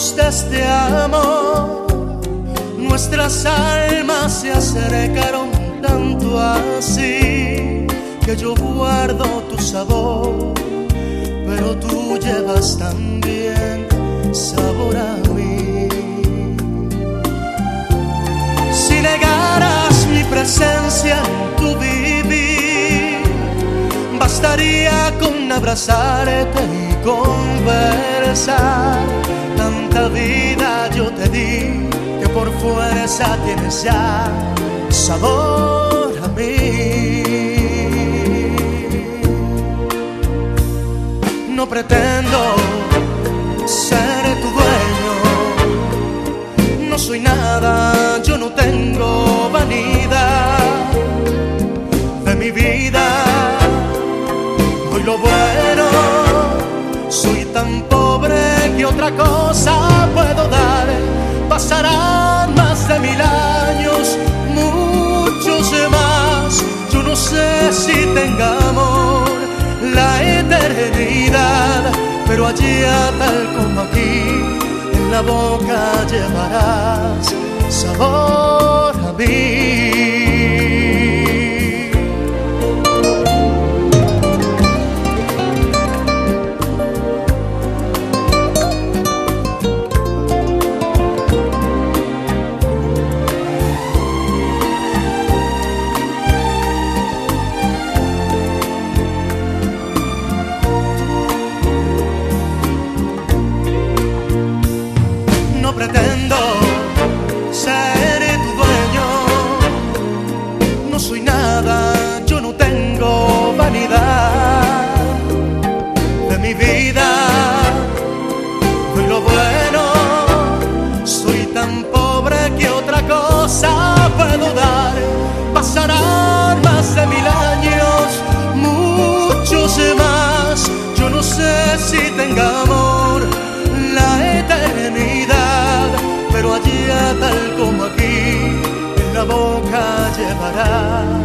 años de este amor, nuestras almas se acercaron tanto así que yo guardo tu sabor, pero tú llevas también sabor a mí. Si negaras mi presencia en tu vivir, bastaría con abrazarte y conversar. Tanta vida yo te di que por fuerza tienes ya sabor a mí. No pretendo ser tu dueño, no soy nada, yo no tengo vanidad de mi vida. Doy lo bueno, soy tan pobre que otra cosa puedo dar. Pasarán más de 1000 años, muchos más. Yo no sé si tengamos la eternidad, pero allá tal como aquí, en la boca llevarás sabor a mí. No pretendo ser tu dueño, no soy nada, yo no tengo vanidad de mi vida. Doy lo bueno, soy tan pobre que otra cosa puedo dar. Pasarán más de 1000 años, muchos más. Yo no sé si tenga amor la eternidad, pero allá tal como aquí, en la boca llevarás